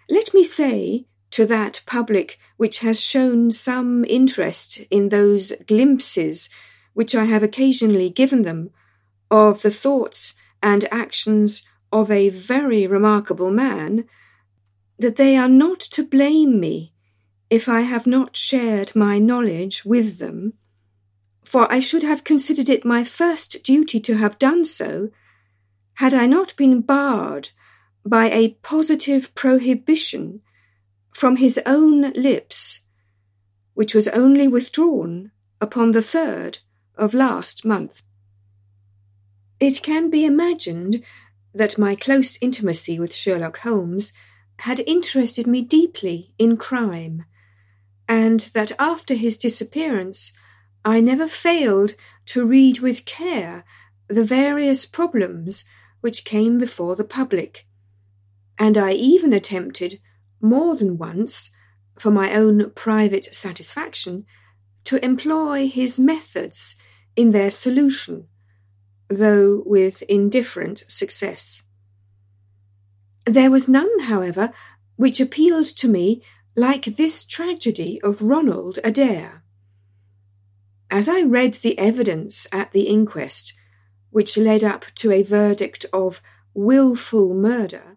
Let me say to that public which has shown some interest in those glimpses which I have occasionally given them of the thoughts and actions of a very remarkable man, that they are not to blame me if I have not shared my knowledge with them, for I should have considered it my first duty to have done so, had I not been barred by a positive prohibition from his own lips, which was only withdrawn upon the 3rd of last month. It can be imagined that my close intimacy with Sherlock Holmes had interested me deeply in crime, and that after his disappearance I never failed to read with care the various problems which came before the public, and I even attempted more than once, for my own private satisfaction, to employ his methods in their solution, though with indifferent success. There was none, however, which appealed to me like this tragedy of Ronald Adair. As I read the evidence at the inquest, which led up to a verdict of wilful murder,